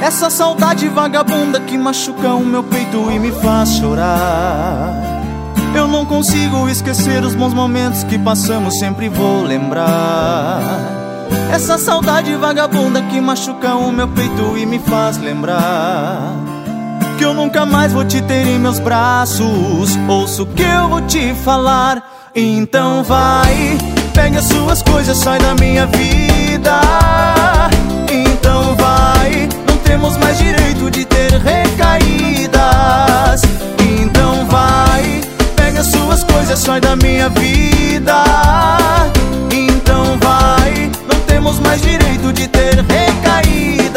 Essa saudade vagabunda que machuca o meu peito e me faz chorar. Eu não consigo esquecer os bons momentos que passamos, sempre vou lembrar. Essa saudade vagabunda que machuca o meu peito e me faz lembrar que eu nunca mais vou te ter em meus braços. Ouço o que eu vou te falar. Então vai, pega as suas coisas, sai da minha vida. Então vai, não temos mais direito de ter recaídas. Então vai, pega as suas coisas, sai da minha vida. Então vai, não temos mais direito de ter recaídas.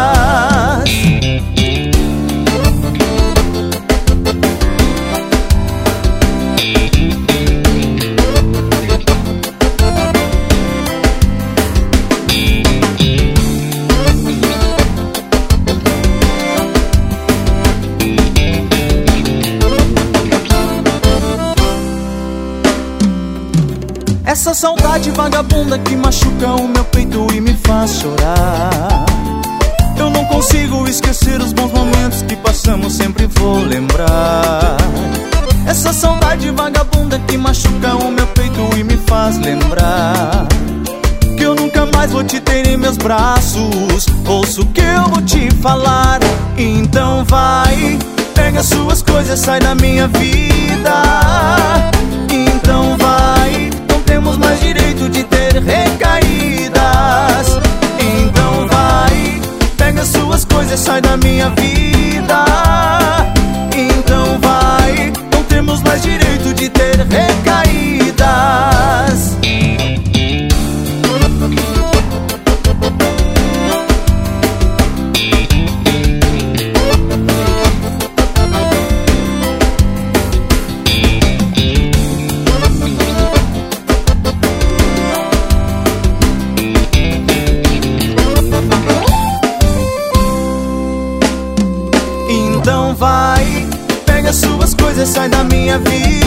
Essa saudade vagabunda que machuca o meu peito e me faz chorar. Eu não consigo esquecer os bons momentos que passamos, sempre vou lembrar. Essa saudade vagabunda que machuca o meu peito e me faz lembrar que eu nunca mais vou te ter em meus braços. Ouço o que eu vou te falar. Então vai, pega as suas coisas, sai da minha vida. Então vai, temos mais direito de ter recaídas. Então vai, pega as suas coisas, sai da minha vida. Então vai, não temos mais direito de ter recaídas. Então vai, pega as suas coisas, sai da minha vida.